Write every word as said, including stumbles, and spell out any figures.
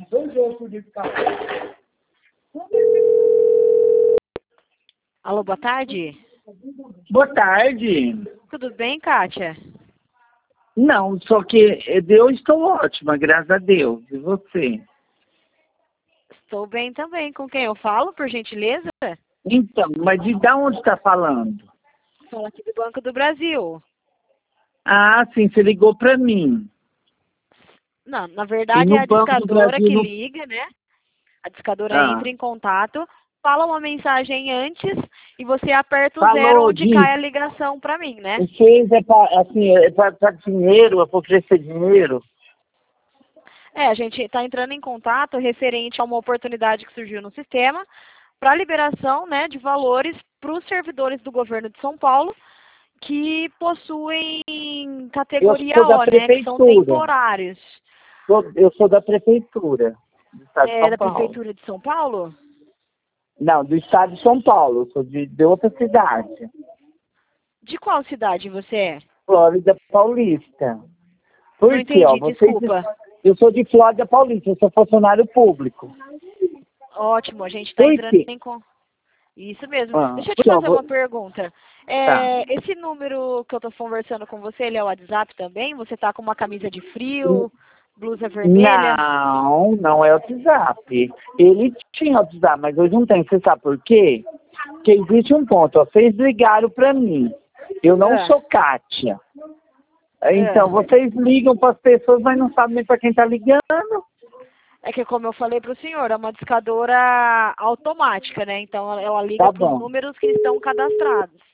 Alô, boa tarde. Boa tarde. Tudo bem, Kátia? Não, só que eu estou ótima, graças a Deus. E você? Estou bem também. Com quem eu falo, por gentileza? Então, mas de da onde está falando? Fala aqui do Banco do Brasil. Ah, sim, você ligou para mim. Não, na E verdade no é a Banco do discadora Brasil... que No... liga, né? A discadora Ah, entra em contato, fala uma mensagem antes e você aperta o zero falou, onde cai disse. a ligação para mim, né? O fez é para assim, é para dinheiro, é para oferecer dinheiro. É, a gente está entrando em contato referente a uma oportunidade que surgiu no sistema para liberação, né, de valores para os servidores do governo de São Paulo que possuem Eu categoria sou da O, né, que são prefeitura. temporários. Sou- Eu sou da prefeitura do estado de É São da Paulo. Prefeitura de São Paulo? Não, do estado de São Paulo. Eu sou de, de outra cidade. De qual cidade você é? Flórida Paulista. Não Por quê, ó? entendi, Vocês, desculpa. eu sou de Flórida Paulista, eu sou funcionário público. Ótimo, a gente está Por entrando quê? em... con- Isso mesmo. Ah, Deixa eu te porque, ó, fazer vo- uma pergunta. tá. É, esse número que eu estou conversando com você, ele é o WhatsApp também? Você está com uma camisa de frio, blusa vermelha? Não, não é o WhatsApp. Ele tinha o WhatsApp, mas hoje não tem. Você sabe por quê? Porque existe um ponto, ó. Vocês ligaram para mim. Eu não Ah, sou Kátia. Então, ah. vocês ligam para as pessoas, mas não sabem nem para quem está ligando. É que, como eu falei para o senhor, é uma discadora automática, né? Então, ela ela liga Tá para os bom. números que estão cadastrados.